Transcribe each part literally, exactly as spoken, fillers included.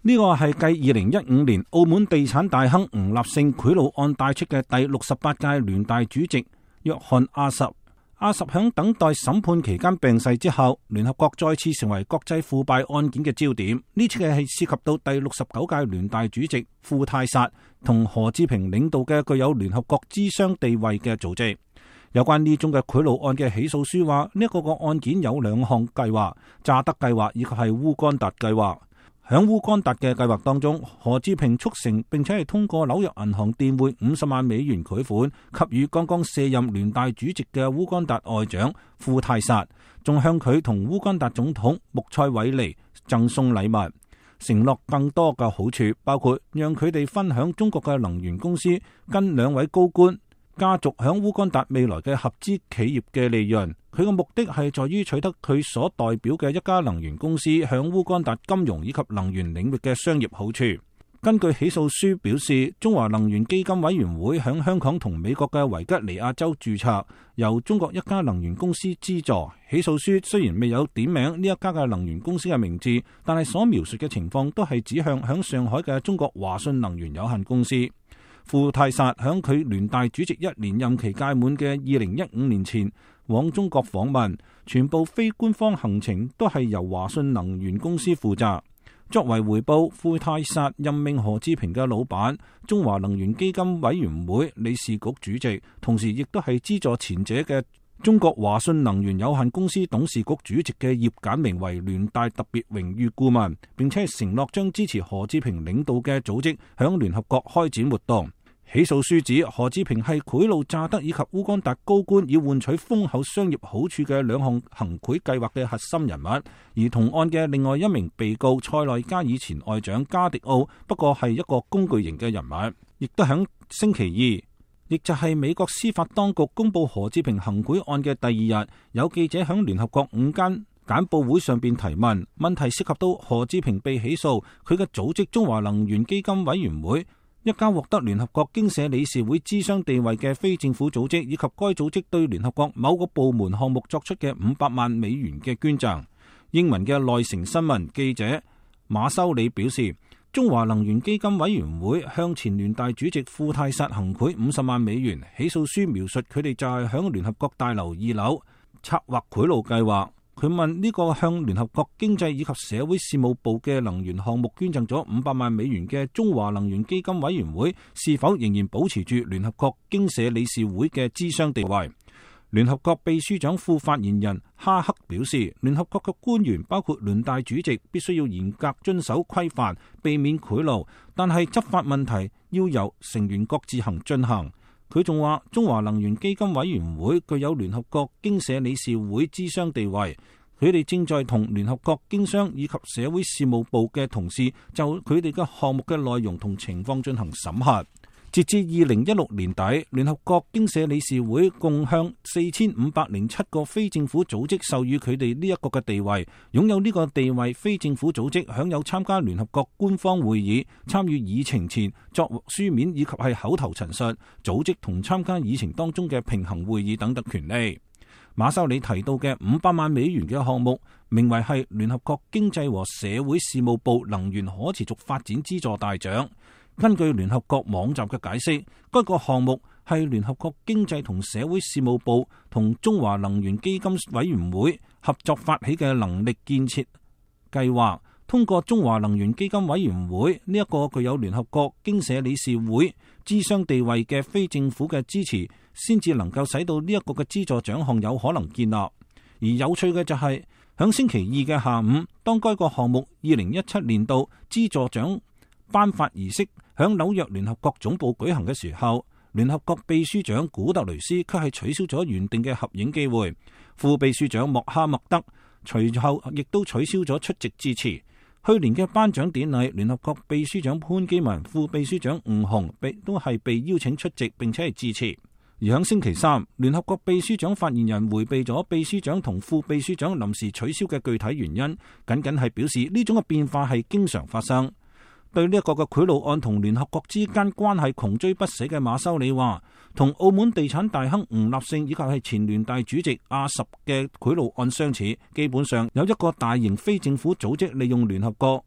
呢個係繼二零一五年澳門地產大亨吳立勝賄賂案帶出嘅第六十八屆聯大主席約翰阿什。阿什響等待審判期間病逝之後，聯合國再次成為國際腐敗案件嘅焦點。呢次嘅係涉及到第六十九屆聯大主席傅泰薩同何志平領導嘅具有聯合國諮商地位嘅組織。有關呢宗嘅賄賂案嘅起訴書話，呢一個個案件有兩項計劃：乍得計劃以及係烏干達計劃。響烏干達嘅計劃當中，何志平促成並且係通過紐約銀行電匯五十萬美元賄款，給予剛剛卸任聯大主席嘅烏干達外長傅泰薩，仲向佢同烏干達總統穆塞韋尼贈送禮物，承諾更多嘅好處，包括讓佢哋分享中國嘅能源公司跟兩位高官家族響烏干達未來嘅合資企業嘅利潤。佢嘅目的係在於取得佢所代表嘅一家能源公司響烏干達金融以及能源領域嘅商業好處。根據起訴書表示，中華能源基金委員會響香港同美國嘅維吉尼亞州註冊，由中國一家能源公司資助。起訴書雖然未有點名呢一家嘅能源公司嘅名字，但係所描述嘅情況都係指向響上海嘅中國華信能源有限公司。傅泰薩響佢聯大主席一年任期屆滿嘅二零一五年前往中國訪問，全部非官方行程都係由華信能源公司負責。作為回報，傅泰薩任命何志平嘅老闆中華能源基金委員會理事局主席，同時亦都係資助前者嘅中國華信能源有限公司董事局主席嘅葉簡明為聯大特別榮譽顧問，並且係承諾將支持何志平領導嘅組織響聯合國開展活動。起訴書指何志平係賄賂乍得以及烏干達高官以換取豐厚商業好處嘅兩項行賄計劃嘅核心人物，而同案嘅另外一名被告塞內加爾前外長加迪奧不過係一個工具型嘅人物。亦都喺星期二，亦就係美國司法當局公布何志平行賄案嘅第二日，有記者響聯合國午間簡報會上邊提問，問題涉及到何志平被起訴，佢嘅組織中華能源基金委員會，一家獲得聯合國經社理事會諮商地位嘅非政府組織，以及該組織對聯合國某個部門項目作出嘅五百萬美元嘅捐贈。英文嘅內城新聞記者馬修里表示，中華能源基金委員會向前聯大主席傅泰薩行賄五十萬美元。起訴書描述佢哋就係響聯合國大樓二樓策劃賄賂計劃。佢問呢個向聯合國經濟以及社會事務部嘅能源項目捐贈咗五百萬美元嘅中華能源基金委員會是否仍然保持住聯合國經社理事會嘅諮商地位？聯合國秘書長副發言人哈克表示，聯合國嘅官員包括聯大主席必須要嚴格遵守規範，避免賄賂，但係執法問題要由成員國自行進行。佢仲話，中華能源基金委員會具有聯合國經社理事會諮商地位，佢哋正在同聯合國經商以及社會事務部嘅同事就佢哋嘅項目嘅內容同情況進行審核。截至二零一六年底，聯合國經社理事會共向四千五百零七個非政府組織授予佢哋呢一個嘅地位。擁有呢個地位非政府組織享有參加聯合國官方會議、參與議程前作書面以及係口頭陳述、組織同參加議程當中嘅平衡會議等等權利。馬修里提到嘅五百萬美元嘅項目，名為係聯合國經濟和社會事務部能源可持續發展資助大獎。根據聯合國網站嘅解釋，該個項目係聯合國經濟同社會事務部同中華能源基金委員會合作發起嘅能力建設計劃。通過中華能源基金委員會呢一個具有聯合國經社理事會諮商地位嘅非政府嘅支持，先至能夠使到呢一個嘅資助獎項有可能建立。而有趣嘅就係、是、響星期二嘅下午，當該個項目二零一七年度資助獎頒發儀式響紐約聯合國總部舉行嘅時候，聯合國秘書長古特雷斯卻係取消咗原定嘅合影機會，副秘書長莫哈默德隨後亦都取消咗出席致辭。去年嘅頒獎典禮，聯合國秘書長潘基文、副秘書長吳鴻被都係被邀請出席並且係致辭。而響星期三，聯合國秘書長發言人回避咗秘書長同副秘書長臨時取消嘅具體原因，僅僅係表示呢種嘅變化係經常發生。對呢一個嘅賄賂案同聯合國之間關係窮追不捨嘅馬修里話，同澳門地產大亨吳立勝以及係前聯大主席阿什嘅賄賂案相似，基本上有一個大型非政府組織利用聯合國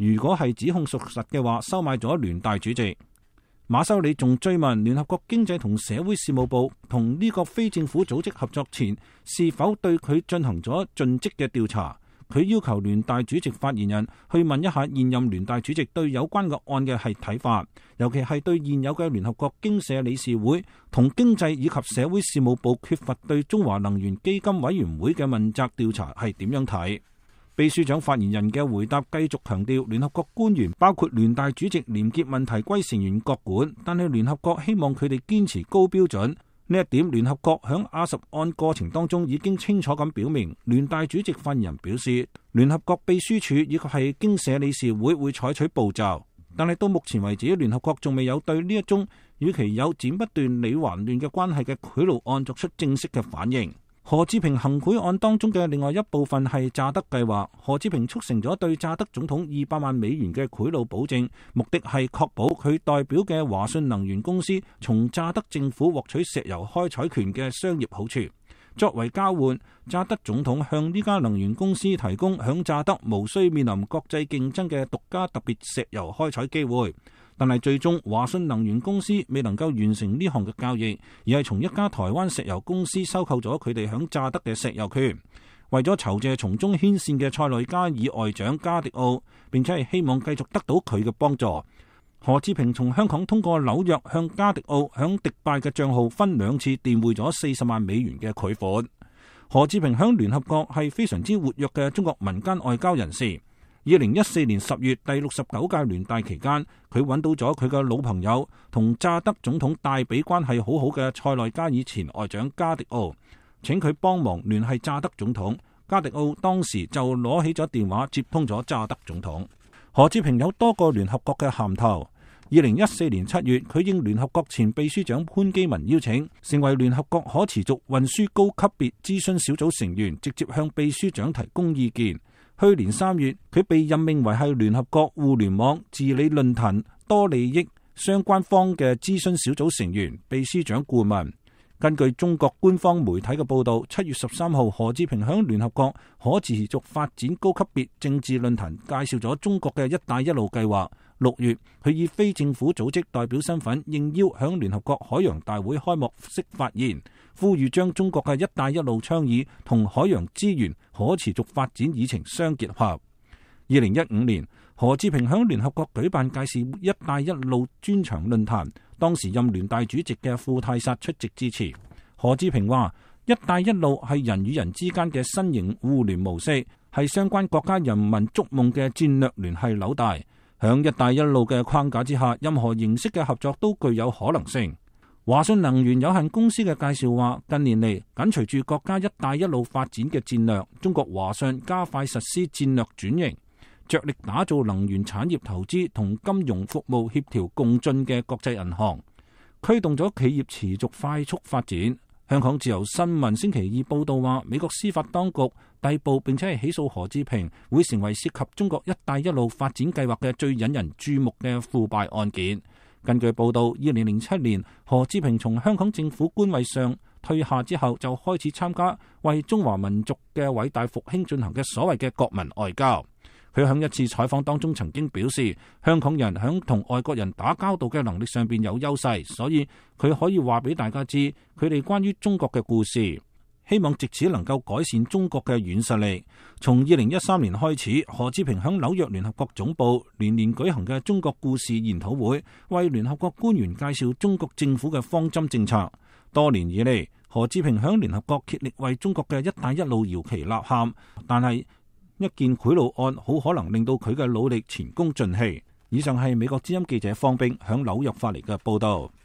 如果係指控屬實嘅話，收買咗聯大主席。馬修里仲追問聯合國經濟同社會事務部同呢個非政府組織合作前，是否對佢進行咗盡職嘅調查。佢要求聯大主席發言人去問一下現任聯大主席對有關嘅案嘅係睇法，尤其係對現有嘅聯合國經社理事會同經濟以及社會事務部缺乏對中華能源基金委員會嘅問責調查係點樣睇。秘書長發言人嘅回答繼續強調，聯合國官員包括聯大主席廉潔問題歸成員各管，但係聯合國希望佢哋堅持高標準。呢一點，聯合國響阿什案過程當中已經清楚咁表明。聯大主席發言人表示，聯合國秘書處以及係經社理事會會採取步驟，但係到目前為止，聯合國仲未有對呢一宗與其有剪不斷理還亂嘅關係嘅賄賂案作出正式嘅反應。何志平行賄案當中嘅另外一部分係乍得計劃，何志平促成咗對乍得總統二百萬美元嘅賄賂保證，目的係確保佢代表嘅華信能源公司從乍得政府獲取石油開採權嘅商業好處。作為交換，乍得總統向呢家能源公司提供響乍得無需面臨國際競爭嘅獨家特別石油開採機會。但係最終華信能源公司未能夠完成呢項嘅交易，而係從一家台灣石油公司收購咗佢哋響乍得嘅石油權。為咗酬謝從中牽線嘅塞內加爾外長加迪奧，並且係希望繼續得到佢嘅幫助，何志平從香港通過紐約向加迪奧響迪拜嘅賬號分兩次電匯咗四十萬美元嘅賄款。何志平響聯合國係非常之活躍嘅中國民間外交人士。二零一四年十月第六十九屆聯大期間，佢揾到咗佢嘅老朋友同乍得總統戴比關係好好嘅塞內加爾前外長加迪奧，請佢幫忙聯繫乍得總統。加迪奧當時就攞起咗電話接通咗乍得總統。何志平有多個聯合國嘅銜頭。二零一四年七月，佢應聯合國前秘書長潘基文邀請，成為聯合國可持續運輸高級別諮詢小組成員，直接向秘書長提供意見。去年三月，佢被任命為係聯合國互聯網治理論壇多利益相關方嘅諮詢小組成員、秘書長顧問。根據中國官方媒體嘅報道，七月十三號，何志平響聯合國可持續發展高級別政治論壇介紹咗中國嘅一帶一路計劃。六月，佢以非政府組織代表身份應邀響聯合國海洋大會開幕式發言，呼籲將中國嘅一帶一路倡議同海洋資源可持續發展議程相結合。二零一五年，何志平響聯合國舉辦介紹一帶一路專場論壇，當時任聯大主席嘅傅泰薩出席致辭。何志平話：一帶一路係人與人之間嘅新型互聯模式，係相關國家人民築夢嘅戰略聯繫紐帶。響一帶一路嘅框架之下，任何形式嘅合作都具有可能性。華信能源有限公司嘅介紹話，近年嚟緊隨住國家一帶一路發展嘅戰略，中國華信加快實施戰略轉型，着力打造能源產業投資同金融服務協調共進嘅國際銀行，驅動咗企業持續快速發展。香港自由新聞星期二報道話，美國司法當局逮捕並且係起訴何志平，會成為涉及中國一帶一路發展計劃嘅最引人注目嘅腐敗案件。根據報道，二零零七年何志平從香港政府官位上退下之後，就開始參加為中華民族嘅偉大復興進行嘅所謂嘅國民外交。佢喺一次採訪當中曾經表示，香港人喺同外國人打交道嘅能力上邊有優勢，所以佢可以話俾大家知佢哋關於中國嘅故事，希望藉此能夠改善中國嘅軟實力。從二零一三年開始，何志平喺紐約聯合國總部年年舉行嘅中國故事研討會，為聯合國官員介紹中國政府嘅方針政策。多年以嚟，何志平喺聯合國竭力為中國嘅一帶一路搖旗吶喊，但係一件賄賂案好可能令到佢嘅努力前功盡棄。以上係美國之音記者方冰響紐約發嚟嘅報道。